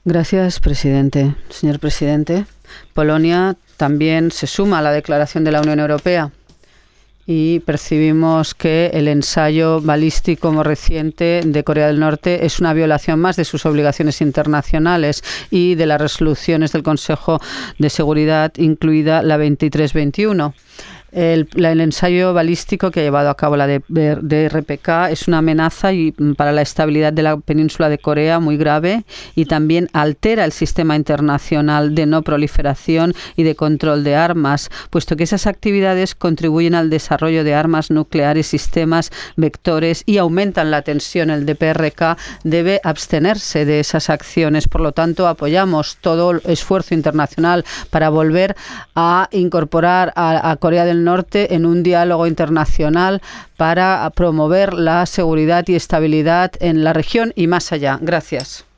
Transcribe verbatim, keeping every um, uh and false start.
Gracias, presidente. Señor presidente, Polonia también se suma a la declaración de la Unión Europea y percibimos que el ensayo balístico más reciente de Corea del Norte es una violación más de sus obligaciones internacionales y de las resoluciones del Consejo de Seguridad, incluida la veintitrés veintiuno. El, la, el ensayo balístico que ha llevado a cabo la D R P K es una amenaza y, para la estabilidad de la península de Corea muy grave, y también altera el sistema internacional de no proliferación y de control de armas, puesto que esas actividades contribuyen al desarrollo de armas nucleares, sistemas, vectores y aumentan la tensión. El D P R K debe abstenerse de esas acciones. Por lo tanto, apoyamos todo el esfuerzo internacional para volver a incorporar a, a Corea del Norte en un diálogo internacional para promover la seguridad y estabilidad en la región y más allá. Gracias.